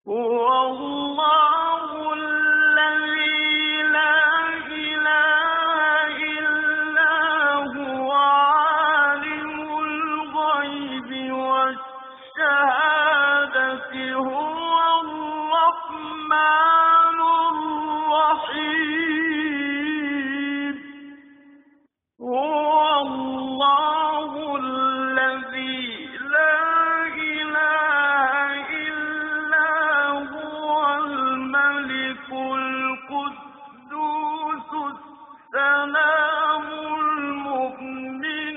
هو الله الذي لا إله إلا هو عالم الغيب والشهادة هو الرحمن الرحيم هو الله الذي لا إله إلا هو الملك القدوس السلام المؤمن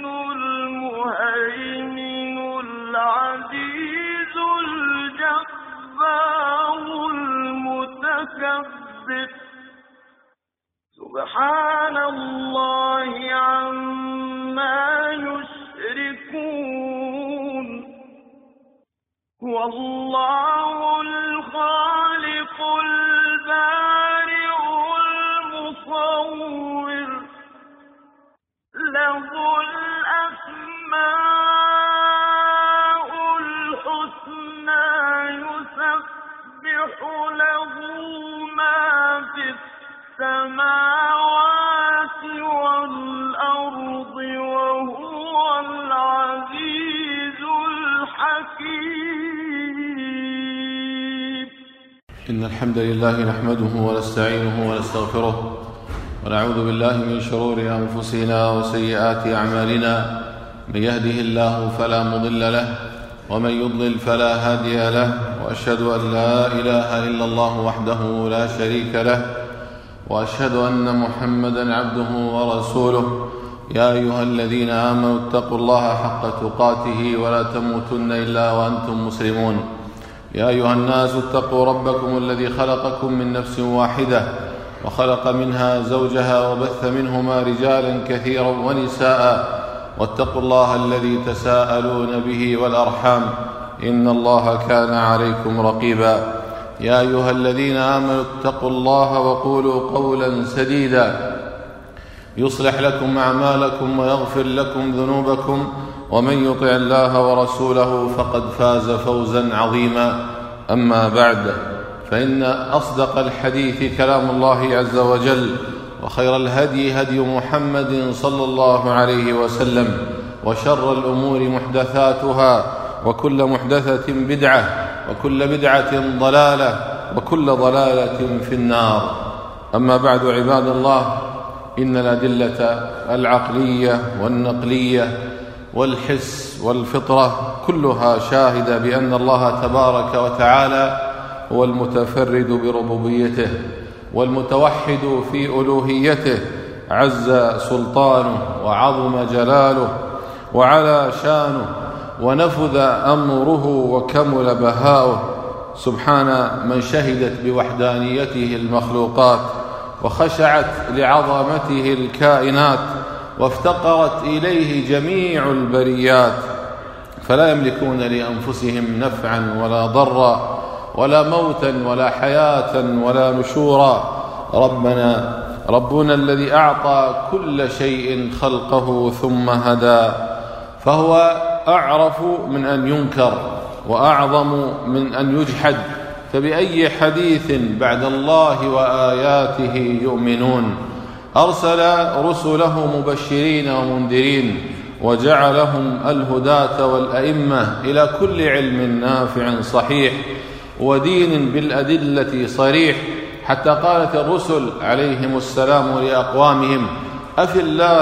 المهيمن العزيز الجبار المتكبر سبحان الله عما يشركون هو الله الخالق البارئ المصور له الأسماء الحسنى يسبح له ما في السماوات والأرض وهو العزيز الحكيم. إن الحمد لله نحمده ونستعينه ونستغفره ونعوذ بالله من شرور أنفسنا وسيئات أعمالنا. من يهده الله فلا مضل له ومن يضلل فلا هادي له، وأشهد أن لا إله إلا الله وحده لا شريك له، وأشهد أن محمدا عبده ورسوله. يا أيها الذين آمنوا اتقوا الله حق تقاته ولا تموتن إلا وأنتم مسلمون. يا أيها الناس اتقوا ربكم الذي خلقكم من نفس واحدة وخلق منها زوجها وبث منهما رجالا كثيرا ونساء، واتقوا الله الذي تساءلون به والأرحام إن الله كان عليكم رقيبا. يا أيها الذين آمنوا اتقوا الله وقولوا قولا سديدا يصلح لكم أعمالكم ويغفر لكم ذنوبكم، ومن يطع الله ورسوله فقد فاز فوزا عظيما. أما بعد، فإن أصدق الحديث كلام الله عز وجل، وخير الهدي هدي محمد صلى الله عليه وسلم، وشر الأمور محدثاتها، وكل محدثة بدعة، وكل بدعة ضلالة، وكل ضلالة في النار. أما بعد، عباد الله، إن الأدلة العقلية والنقلية والحس والفطرة كلها شاهدة بأن الله تبارك وتعالى هو المتفرد بربوبيته والمتوحد في ألوهيته، عز سلطانه وعظم جلاله وعلى شانه ونفذ أمره وكمل بهاؤه. سبحان من شهدت بوحدانيته المخلوقات وخشعت لعظمته الكائنات وافتقرت إليه جميع البريات، فلا يملكون لأنفسهم نفعا ولا ضرا ولا موتا ولا حياة ولا نشورا. ربنا الذي أعطى كل شيء خلقه ثم هدى، فهو أعرف من أن ينكر وأعظم من أن يجحد، فبأي حديث بعد الله وآياته يؤمنون؟ أرسل رسله مبشرين ومنذرين، وجعلهم الهداة والأئمة إلى كل علم نافع صحيح ودين بالأدلة صريح، حتى قالت الرسل عليهم السلام لأقوامهم: أفي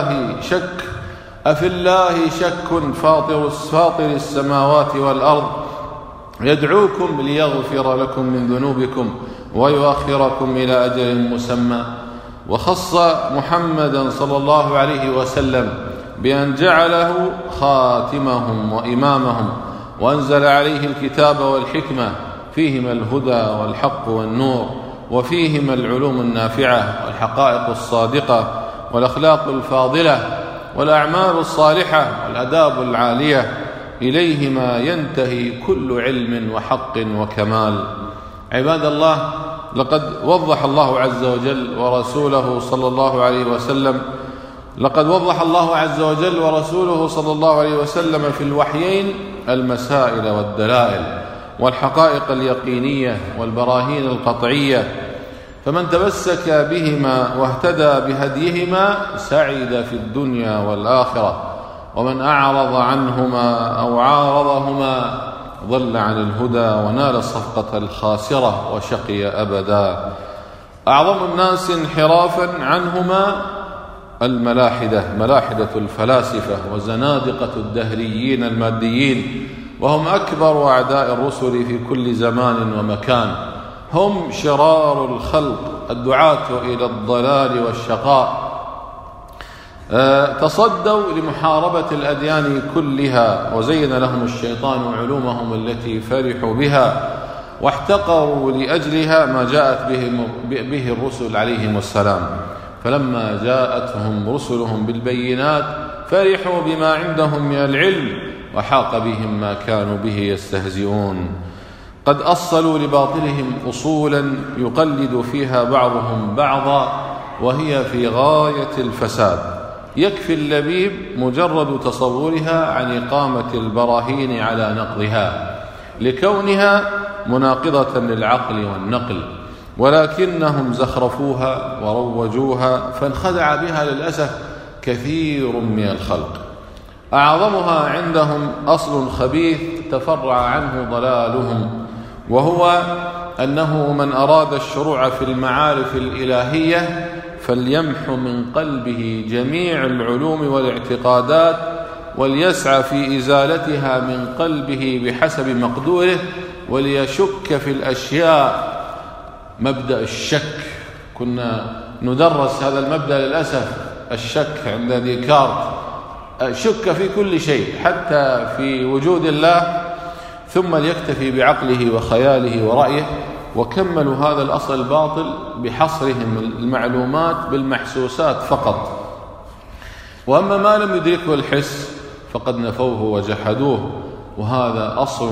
الله شك فاطر السماوات والأرض يدعوكم ليغفر لكم من ذنوبكم ويؤخركم إلى أجل مسمى. وخص محمدا صلى الله عليه وسلم بأن جعله خاتمهم وإمامهم، وأنزل عليه الكتاب والحكمة فيهما الهدى والحق والنور، وفيهما العلوم النافعة والحقائق الصادقة والأخلاق الفاضلة والأعمال الصالحة والآداب العالية، إليهما ينتهي كل علم وحق وكمال. عباد الله، لقد وضح الله عز وجل ورسوله صلى الله عليه وسلم في الوحيين المسائل والدلائل والحقائق اليقينية والبراهين القطعية، فمن تمسك بهما واهتدى بهديهما سعد في الدنيا والآخرة، ومن أعرض عنهما أو عارضهما ضل عن الهدى ونال الصفقة الخاسرة وشقي أبدا. أعظم الناس انحرافا عنهما الملاحدة، ملاحدة الفلاسفة وزنادقة الدهريين الماديين، وهم أكبر أعداء الرسل في كل زمان ومكان، هم شرار الخلق الدعاة إلى الضلال والشقاء. تصدوا لمحاربة الأديان كلها، وزين لهم الشيطان علومهم التي فرحوا بها، واحتقروا لأجلها ما جاءت به الرسل عليهم السلام. فلما جاءتهم رسلهم بالبينات فرحوا بما عندهم من العلم، وحاق بهم ما كانوا به يستهزئون. قد أصلوا لباطلهم أصولا يقلد فيها بعضهم بعضا، وهي في غاية الفساد. يكفي اللبيب مجرد تصورها عن إقامة البراهين على نقضها، لكونها مناقضة للعقل والنقل، ولكنهم زخرفوها وروجوها، فانخدع بها للأسف كثير من الخلق. أعظمها عندهم أصل خبيث تفرع عنه ضلالهم، وهو أنه من أراد الشروع في المعارف الإلهية فليمح من قلبه جميع العلوم والاعتقادات، وليسعى في إزالتها من قلبه بحسب مقدوره، وليشك في الأشياء. مبدأ الشك، كنا ندرس هذا المبدأ للأسف، الشك عند ديكارت، شك في كل شيء حتى في وجود الله، ثم ليكتفي بعقله وخياله ورأيه. وكملوا هذا الأصل الباطل بحصرهم المعلومات بالمحسوسات فقط، وأما ما لم يدركه الحس فقد نفوه وجحدوه، وهذا أصل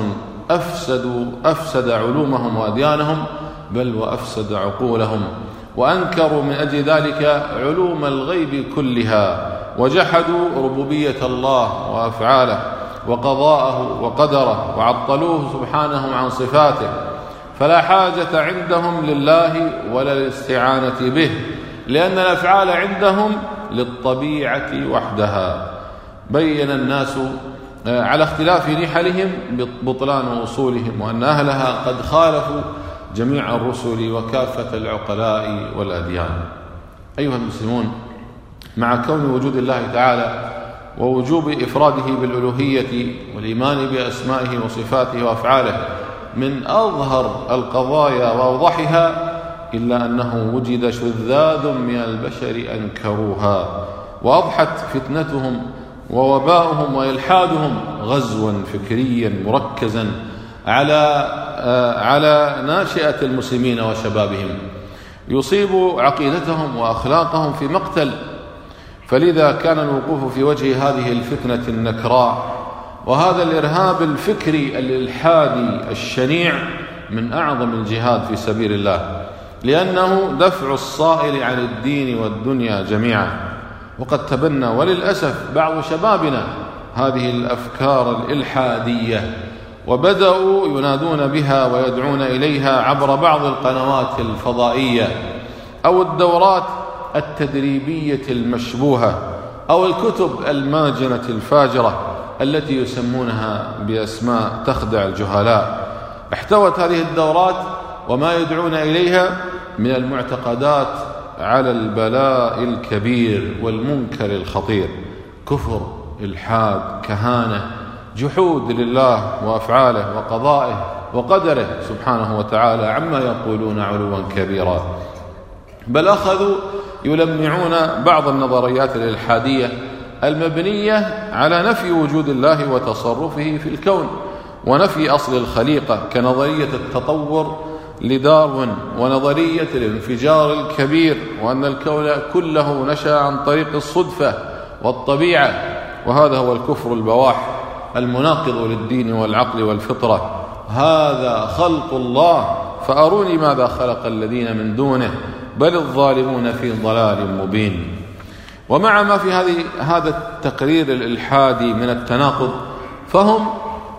أفسد علومهم وأديانهم، بل وأفسد عقولهم، وأنكروا من أجل ذلك علوم الغيب كلها، وجحدوا ربوبية الله وأفعاله وقضاءه وقدره، وعطلوه سبحانه عن صفاته، فلا حاجة عندهم لله ولا الاستعانة به، لأن الأفعال عندهم للطبيعة وحدها. بين الناس على اختلاف نحلهم بطلان أصولهم، وأن أهلها قد خالفوا جميع الرسل وكافة العقلاء والأديان. أيها المسلمون، مع كون وجود الله تعالى ووجوب إفراده بالألوهية والإيمان بأسمائه وصفاته وأفعاله من أظهر القضايا وأوضحها، إلا أنه وجد شذاذ من البشر أنكروها، وأضحت فتنتهم ووباؤهم وإلحادهم غزوا فكريا مركزا على ناشئة المسلمين وشبابهم، يصيب عقيدتهم وأخلاقهم في مقتل. فلذا كان الوقوف في وجه هذه الفتنة النكراء وهذا الإرهاب الفكري الإلحادي الشنيع من أعظم الجهاد في سبيل الله، لأنه دفع الصائل عن الدين والدنيا جميعا. وقد تبنى وللأسف بعض شبابنا هذه الأفكار الإلحادية، وبدأوا ينادون بها ويدعون إليها عبر بعض القنوات الفضائية أو الدورات التدريبية المشبوهة أو الكتب الماجنة الفاجرة التي يسمونها بأسماء تخدع الجهلاء. احتوت هذه الدورات وما يدعون إليها من المعتقدات على البلاء الكبير والمنكر الخطير: كفر، إلحاد، كهانة، جحود لله وأفعاله وقضائه وقدره سبحانه وتعالى عما يقولون علوا كبيرا. بل أخذوا يلمعون بعض النظريات الإلحادية المبنية على نفي وجود الله وتصرفه في الكون ونفي أصل الخليقة، كنظرية التطور لداروين ونظرية الانفجار الكبير، وأن الكون كله نشأ عن طريق الصدفة والطبيعة. وهذا هو الكفر البواح المناقض للدين والعقل والفطرة. هذا خلق الله فأروني ماذا خلق الذين من دونه بل الظالمون في ضلال مبين. ومع ما في هذا التقرير الإلحادي من التناقض، فهم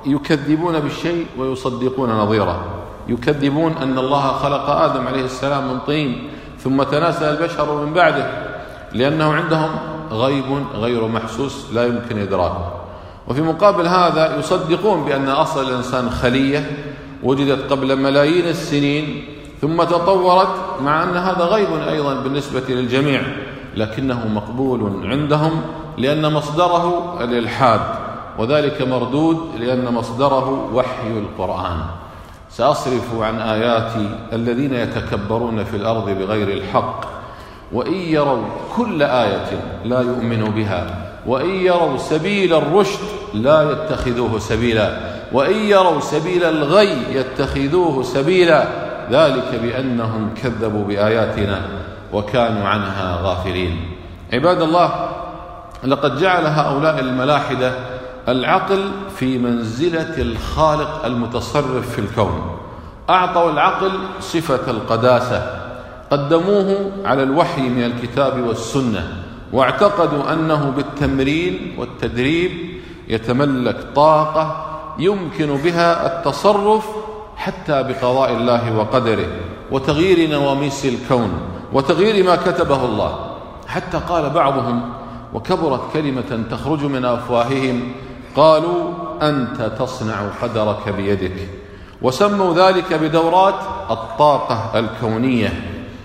يكذبون بالشيء ويصدقون نظيره. يكذبون أن الله خلق آدم عليه السلام من طين ثم تناسل البشر من بعده، لأنه عندهم غيب غير محسوس لا يمكن إدراكه. وفي مقابل هذا يصدقون بأن أصل الإنسان خلية وجدت قبل ملايين السنين ثم تطورت، مع أن هذا غيب أيضا بالنسبة للجميع، لكنه مقبول عندهم لأن مصدره الإلحاد، وذلك مردود لأن مصدره وحي القرآن. سأصرف عن آياتي الذين يتكبرون في الأرض بغير الحق وإن يروا كل آية لا يؤمنوا بها وإن يروا سبيل الرشد لا يتخذوه سبيلا وإن يروا سبيل الغي يتخذوه سبيلا، ذلك بأنهم كذبوا بآياتنا وكانوا عنها غافلين. عباد الله، لقد جعل هؤلاء الملاحدة العقل في منزلة الخالق المتصرف في الكون. أعطوا العقل صفة القداسة، قدموه على الوحي من الكتاب والسنة، واعتقدوا أنه بالتمرين والتدريب يتملك طاقة يمكن بها التصرف حتى بقضاء الله وقدره وتغيير نواميس الكون وتغيير ما كتبه الله. حتى قال بعضهم، وكبرت كلمة تخرج من أفواههم، قالوا أنت تصنع قدرك بيدك، وسموا ذلك بدورات الطاقة الكونية،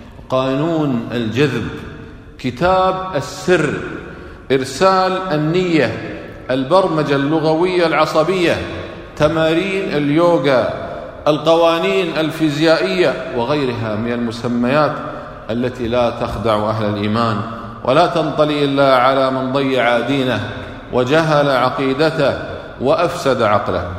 قانون الجذب، كتاب السر، إرسال النية، البرمجة اللغوية العصبية، تمارين اليوغا، القوانين الفيزيائية وغيرها من المسميات التي لا تخدع أهل الإيمان ولا تنطلي إلا على من ضيع دينه وجهل عقيدته وأفسد عقله.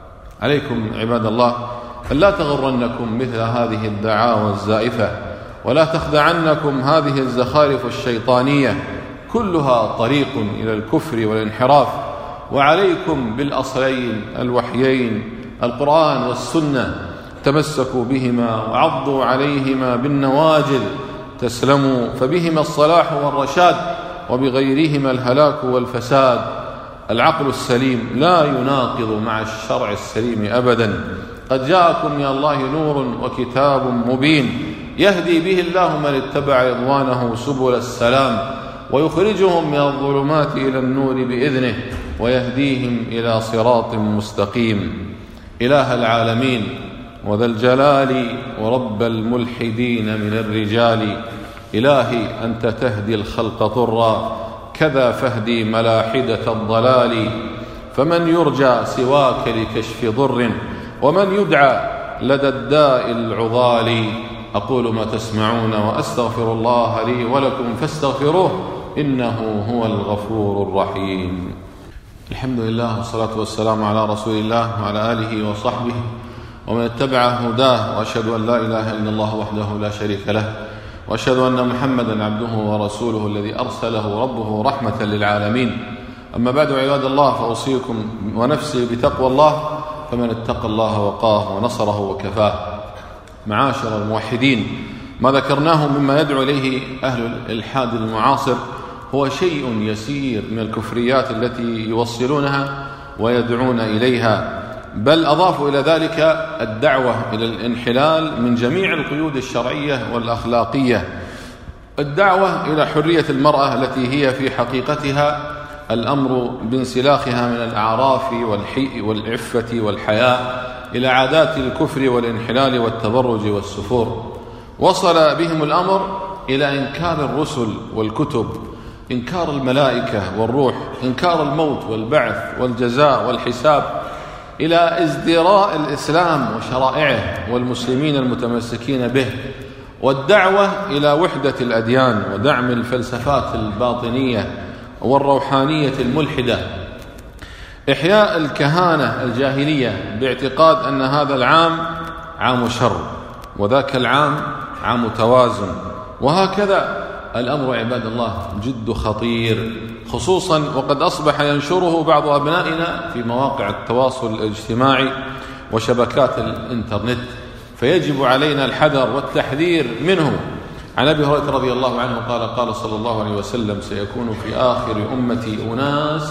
عليكم عباد الله أن لا تغرنكم مثل هذه الدعاوى الزائفة، ولا تخدعنكم هذه الزخارف الشيطانية، كلها طريق إلى الكفر والانحراف. وعليكم بالأصلين الوحيين القرآن والسنة، تمسكوا بهما وعضوا عليهما بالنواجذ تسلموا، فبهما الصلاح والرشاد وبغيرهما الهلاك والفساد. العقل السليم لا يناقض مع الشرع السليم أبدا. قد جاءكم من الله نور وكتاب مبين يهدي به الله من اتبع رضوانه سبل السلام ويخرجهم من الظلمات إلى النور بإذنه ويهديهم إلى صراط مستقيم. إله العالمين وذا الجلال ورب الملحدين من الرجال، إلهي أنت تهدي الخلق طرا كذا فهدي ملاحدة الضلال. فمن يرجى سواك لكشف ضر ومن يدعى لدى الداء العضال. أقول ما تسمعون وأستغفر الله لي ولكم فاستغفروه إنه هو الغفور الرحيم. الحمد لله والصلاة والسلام على رسول الله وعلى آله وصحبه ومن اتبع هداه، وأشهد أن لا إله إلا الله وحده لا شريك له، وأشهد أن محمدا عبده ورسوله الذي أرسله ربه رحمة للعالمين. أما بعد عباد الله، فأوصيكم ونفسي بتقوى الله، فمن اتقى الله وقاه ونصره وكفاه. معاشر الموحدين، ما ذكرناه مما يدعو إليه أهل الإلحاد المعاصر هو شيء يسير من الكفريات التي يوصلونها ويدعون إليها، بل أضافوا إلى ذلك الدعوة إلى الانحلال من جميع القيود الشرعية والأخلاقية، الدعوة إلى حرية المرأة التي هي في حقيقتها الأمر بانسلاخها من الأعراف والعفة والحياء إلى عادات الكفر والانحلال والتبرج والسفور. وصل بهم الأمر إلى إنكار الرسل والكتب، إنكار الملائكة والروح، إنكار الموت والبعث والجزاء والحساب، إلى ازدراء الإسلام وشرائعه والمسلمين المتمسكين به، والدعوة إلى وحدة الأديان ودعم الفلسفات الباطنية والروحانية الملحدة، إحياء الكهانة الجاهلية باعتقاد أن هذا العام عام شر وذاك العام عام توازن. وهكذا الأمر عباد الله جد خطير، خصوصا وقد أصبح ينشره بعض أبنائنا في مواقع التواصل الاجتماعي وشبكات الإنترنت، فيجب علينا الحذر والتحذير منه. عن أبي هريرة رضي الله عنه قال: قال صلى الله عليه وسلم: سيكون في آخر أمتي أناس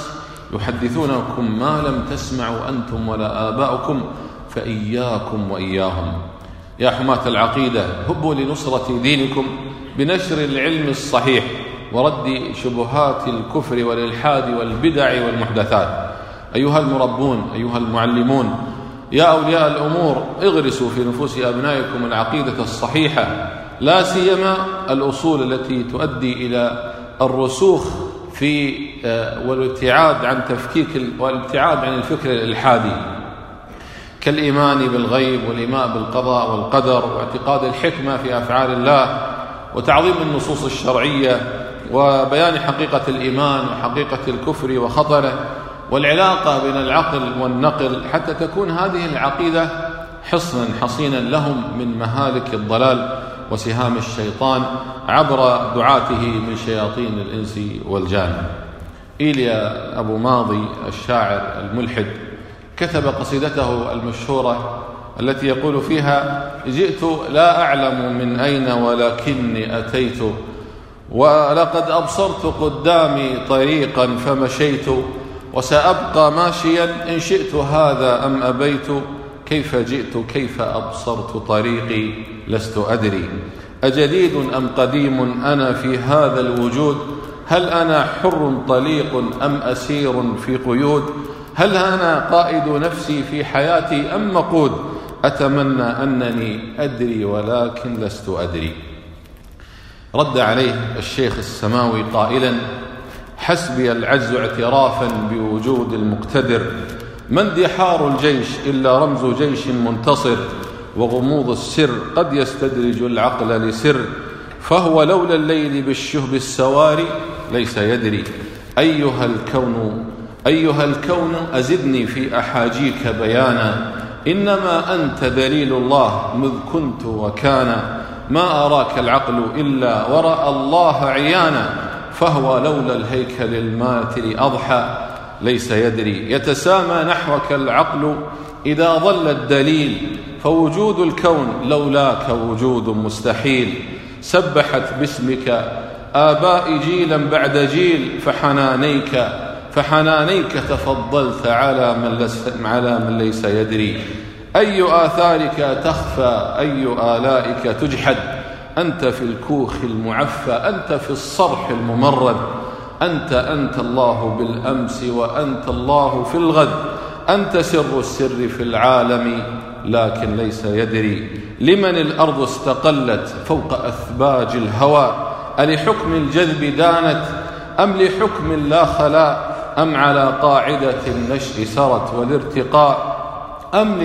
يحدثونكم ما لم تسمعوا أنتم ولا آباؤكم فإياكم وإياهم. يا حماة العقيدة، هبوا لنصرة دينكم بنشر العلم الصحيح ورد شبهات الكفر والإلحاد والبدع والمحدثات. أيها المربون، أيها المعلمون، يا أولياء الأمور، اغرسوا في نفوس أبنائكم العقيدة الصحيحة، لا سيما الأصول التي تؤدي إلى الرسوخ في والابتعاد عن الفكر الإلحادي، كالإيمان بالغيب والإيمان بالقضاء والقدر واعتقاد الحكمة في أفعال الله وتعظيم النصوص الشرعية وبيان حقيقة الإيمان وحقيقة الكفر وخطره والعلاقة بين العقل والنقل، حتى تكون هذه العقيدة حصنا حصينا لهم من مهالك الضلال وسهام الشيطان عبر دعاته من شياطين الإنس والجان. إيليا أبو ماضي الشاعر الملحد كتب قصيدته المشهورة التي يقول فيها: جئت لا أعلم من أين ولكني أتيت، ولقد أبصرت قدامي طريقا فمشيت، وسأبقى ماشيا إن شئت هذا أم أبيت، كيف جئت كيف أبصرت طريقي لست أدري، أجديد أم قديم أنا في هذا الوجود، هل أنا حر طليق أم أسير في قيود، هل أنا قائد نفسي في حياتي أم مقود، أتمنى أنني أدري ولكن لست أدري. رد عليه الشيخ السماوي قائلا: حسبي العجز اعترافا بوجود المقتدر، ما اندحار الجيش إلا رمز جيش منتصر، وغموض السر قد يستدرج العقل لسر، فهو لولا الليل بالشهب السواري ليس يدري، أيها الكون أزدني في أحاجيك بيانا، إنما أنت دليل الله مذ كنت وكان، ما أراك العقل إلا ورأى الله عيانا، فهو لولا الهيكل الماتر أضحى ليس يدري، يتسامى نحوك العقل إذا ظل الدليل، فوجود الكون لولاك وجود مستحيل، سبحت باسمك آبائي جيلا بعد جيل، فحنانيك تفضلت على من ليس يدري، أي آثارك تخفى أي آلائك تجحد، أنت في الكوخ المعفى أنت في الصرح الممرد، أنت الله بالأمس وأنت الله في الغد، أنت سر السر في العالم لكن ليس يدري، لمن الأرض استقلت فوق أثباج الهوى، ألحكم الجذب دانت أم لحكم لا خلاء، أم على قاعدة النشء سرت والارتقاء، أم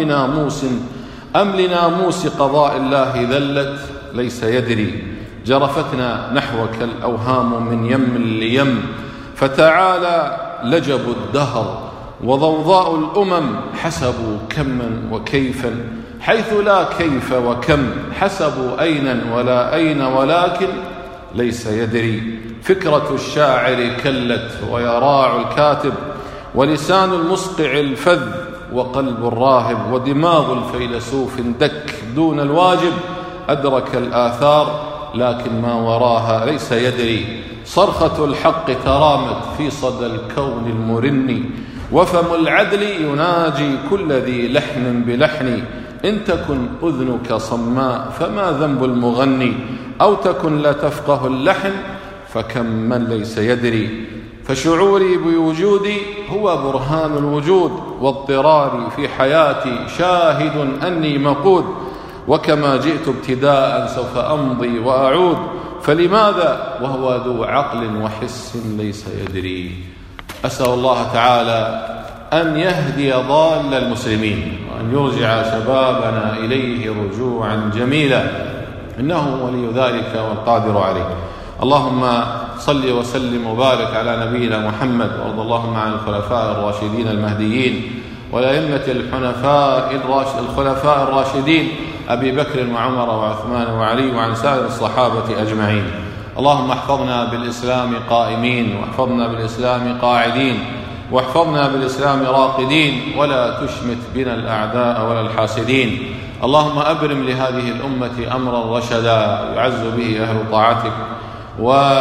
لناموس قضاء الله ذلت ليس يدري، جرفتنا نحوك الأوهام من يم ليم، فتعالى لجب الدهر وضوضاء الأمم، حسبوا كما وكيفا حيث لا كيف وكم، حسبوا أين ولا أين ولكن ليس يدري، فكرة الشاعر كلت ويراع الكاتب، ولسان المصقع الفذ وقلب الراهب، ودماغ الفيلسوف دك دون الواجب، أدرك الآثار لكن ما وراها ليس يدري، صرخة الحق ترامت في صدى الكون المرن، وفم العدل يناجي كل ذي لحن بلحن، إن تكن أذنك صماء فما ذنب المغني، أو تكن لا تفقه اللحن فكم من ليس يدري، فشعوري بوجودي هو برهان الوجود، واضطراري في حياتي شاهد أني مقود، وكما جئت ابتداء سوف أمضي وأعود، فلماذا وهو ذو عقل وحس ليس يدري. أسأل الله تعالى أن يهدي ضال المسلمين، وأن يرجع شبابنا إليه رجوعا جميلا، إنه ولي ذلك والقادر عليه. اللهم صل وسلم وبارك على نبينا محمد، وارض اللهم عن الخلفاء الراشدين المهديين والأئمة الخلفاء الراشدين أبي بكر وعمر وعثمان وعلي، وعن سائر الصحابة أجمعين. اللهم احفظنا بالإسلام قائمين، واحفظنا بالإسلام قاعدين، واحفظنا بالإسلام راقدين، ولا تشمت بنا الأعداء ولا الحاسدين. اللهم أبرم لهذه الأمة أمرا رشدا يعز به أهل طاعتك، ويعز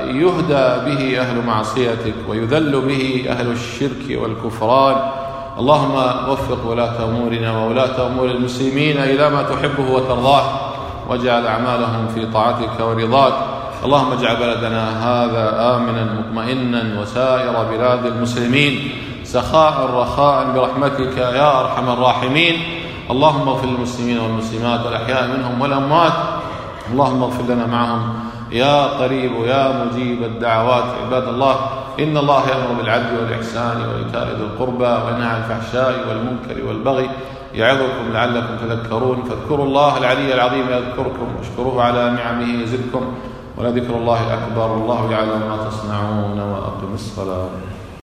يهدى به أهل معصيتك ويذل به أهل الشرك والكفران. اللهم وفق ولاة أمورنا وولاة أمور المسلمين إلى ما تحبه وترضاه، واجعل أعمالهم في طاعتك ورضاك. اللهم اجعل بلدنا هذا آمنا مطمئنا وسائر بلاد المسلمين سخاء رخاء برحمتك يا أرحم الراحمين. اللهم اغفر للمسلمين والمسلمات الأحياء منهم والأموات. اللهم اغفر لنا معهم يا قريب يا مجيب الدعوات. عباد الله، إن الله يأمر بالعدل والإحسان وإيتاء ذي القربى وينهى عن الفحشاء والمنكر والبغي يعظكم لعلكم تذكرون. فاذكروا الله العلي العظيم يذكركم واشكروه على نعمه يزدكم، ولذكر الله أكبر. والله يعلم ما تصنعون. وأقم الصلاة.